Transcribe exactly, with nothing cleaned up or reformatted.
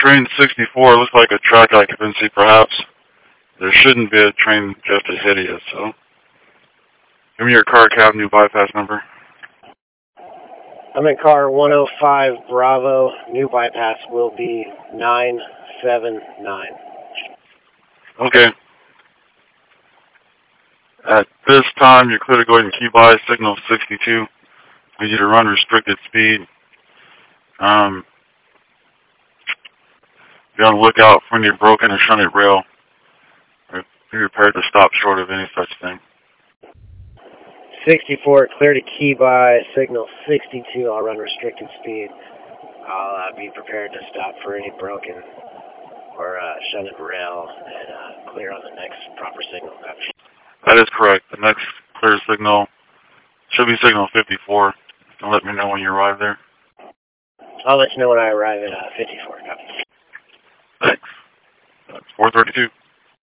train sixty-four looks like a track occupancy, perhaps. There shouldn't be a train just ahead of you, so. Give me your car cab new bypass number. I'm in car one oh five Bravo. New bypass will be nine seven nine. Okay. At this time, you're clear to go ahead and key by signal sixty-two. We need you to run restricted speed. Um, be on the lookout for any broken or shunted rail. Be prepared to stop short of any such thing. sixty-four, clear to key by signal sixty-two. I'll run restricted speed. I'll uh, be prepared to stop for any broken or uh, shunted rail and uh, clear on the next proper signal. That is correct. The next clear signal should be signal fifty-four. So let me know when you arrive there. I'll let you know when I arrive at uh, fifty-four. Copy. Thanks. That's four thirty-two.